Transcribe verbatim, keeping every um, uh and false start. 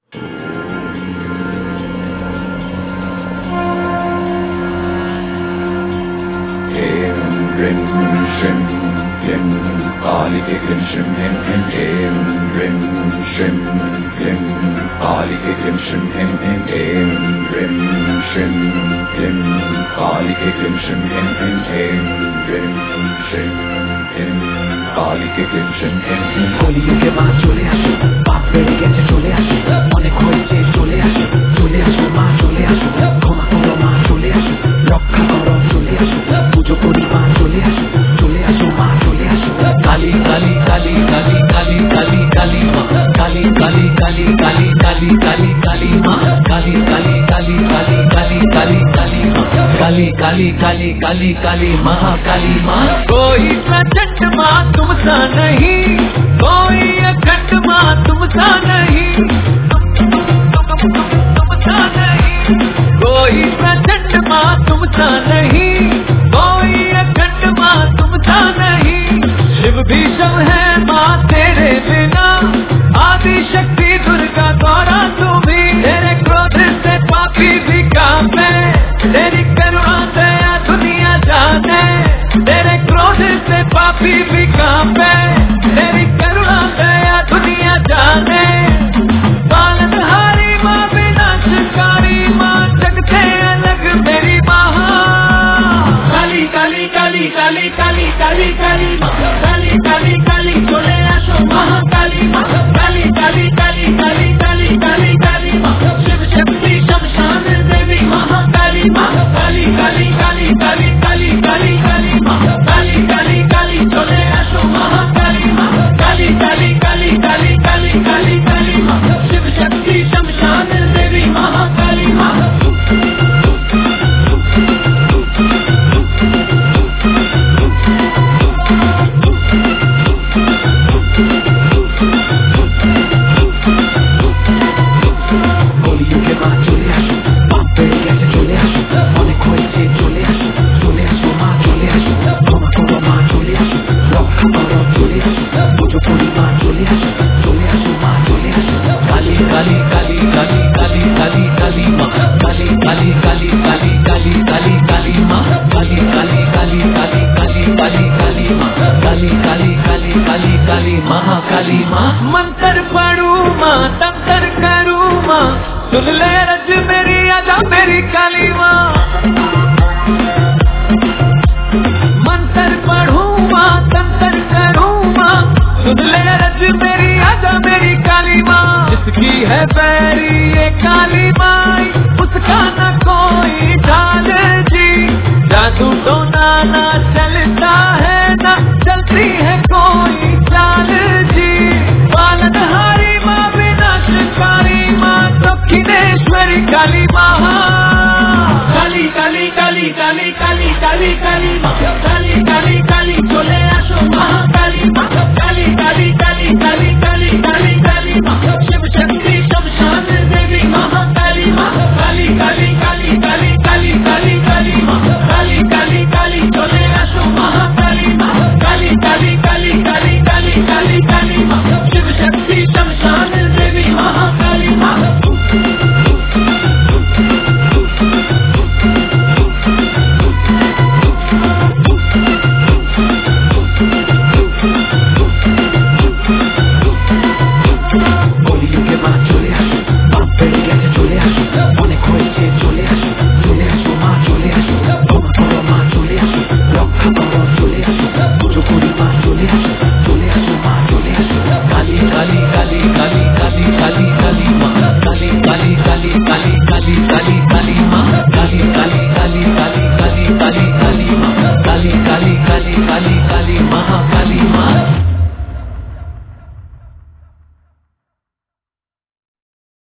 Rim shim lim kali ke grim shim him him him rim shim lim kali ke grim shim him him him rim shim lim kali ke grim shim him him him rim shim lim kali ke grim shim him him Koliye ke ma chole asho baap bere geche chole asho onek hoyeche chole asho chole asho ma chole asho ক্ষমা করো মা চলে আসো রক্ষা করো চলে আসো পুজো করি মা চলে আসো চলে আসো মা চলে আসো কালী কালী কালী কালী কালী কালী কালী মা কালী কালী কালী কালী কালী কালী কালী মা কালী কালী কালী কালী কালী কালী কালী মা काली काली काली काली काली महाकाली माँ कोई प्रचंड माँ तुम सा नहीं कोई अखंड माँ तुम सा नहीं तुम सा नहीं कोई प्रचंड माँ तुम सा नहीं कोई अखंड माँ तुम सा नहीं शिव भी शव है माँ तेरे बिना आदि शक्ति दुर्गा गौरा तू भी तेरे क्रोध से पापी भी कांपे तेरी करुणा दया दुनिया जाने तेरे क्रोध से पापी भी कांपे तेरी करुणा दया दुनिया जाने पालनहारी माँ विनाशकारी माँ जगते अलग मेरी माँ काली काली काली काली काली काली काली माँ काली काली काली चले आशो महाकाली माँ काली काली काली काली काली काली काली माँ शिव शक्ति शमशान देवी महाकाली माँ काली काली काली काली काली काली काली माँ काली काली काली चले आशो महाकाली माँ काली काली काली काली काली काली काली माँ शिव शक्ति शमशान देवी महाकाली माँ महाकाली माँ मंत्र पढ़ू माँ तंत्र करूँ माँ सुन ले रज मेरी आजा मेरी काली माँ मंत्र पढ़ू माँ तंत्र करूँ माँ सुन ले रज मेरी आजा मेरी काली माँ जिसकी है